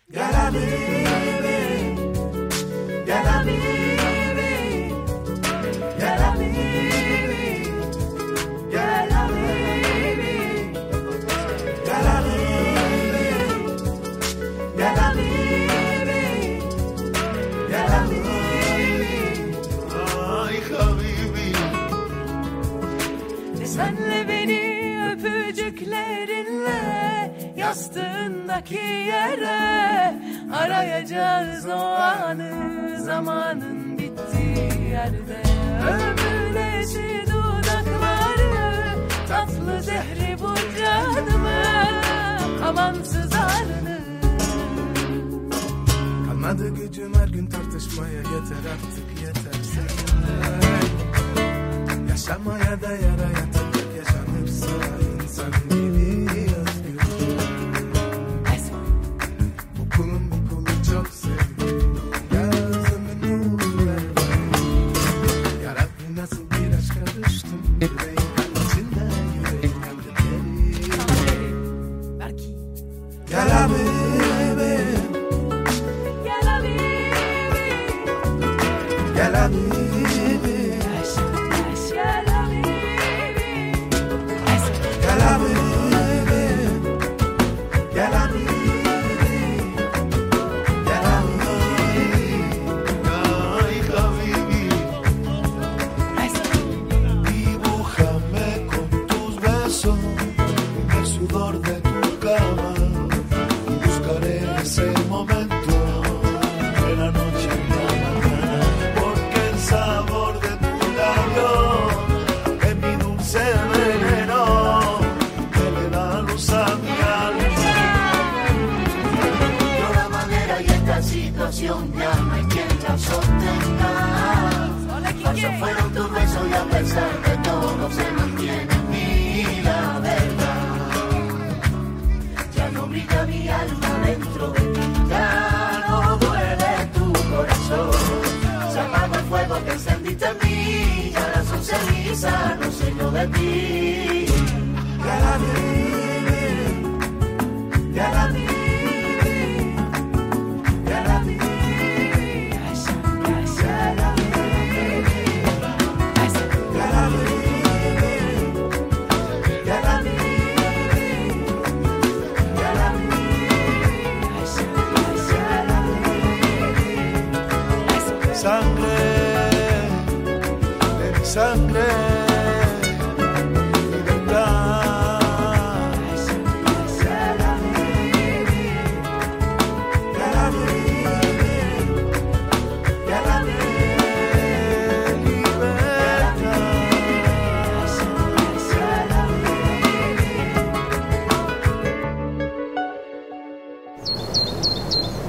ya la viví, ya la viví, ya la viví, ya la viví, ya la viví, ya la viví, ya la viví. Ay habibi, senle beni öpücüklerinle yastığındaki yere arayacağız o anı, zamanın bittiği yerde. Ömürleşi dudakları, tatlı zehri bu canımı, amansız ağrını. Kalmadı gücüm her gün tartışmaya, yeter artık yeter seninle. Yaşamaya da yaraya takıp yaşanırsa insan gibi özgür. Bu kulun çok seviyorum, gözümün nuru ver bana. Yarabbim nasıl bir aşka düştüm, yüreğim kan içinde, yüreğim yandı deri. Belki. Gel habibi, gel habibi, gel habibi. Ya no hay quien la sostenga. Falsos fueron tus besos y a pesar de todo se mantiene en mí la verdad. Ya no brilla mi alma dentro de ti, ya no duele tu corazón. Se apagó el fuego que encendiste en mí, ya ahora son cenizas, no sé yo de ti. Ya la viví, ya la viví. Sangre, libertad. Ya la viví, ya la viví, ya la viví, libertad. Ya la viví.